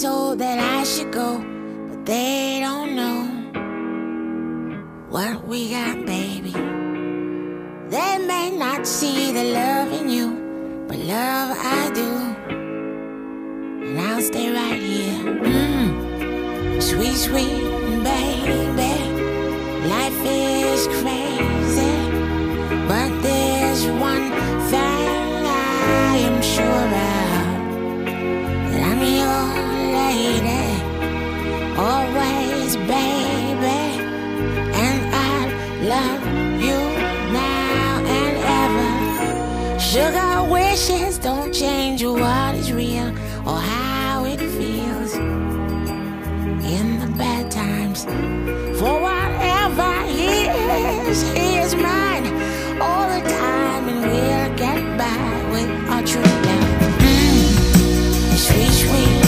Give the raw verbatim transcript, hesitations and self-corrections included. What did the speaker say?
told that I should go, but they don't know what we got, baby. They may not see the love in you, but love I do. And I'll stay right here. Mm. Sweet, sweet baby, life is crazy, but there's one thing I am sure of, that I'm your lady, always, baby, and I love you now and ever. Sugar wishes don't change what is real or how it feels in the bad times. For whatever he is, he is mine all the time, and we'll get by with our true love. Mm, sweet, sweet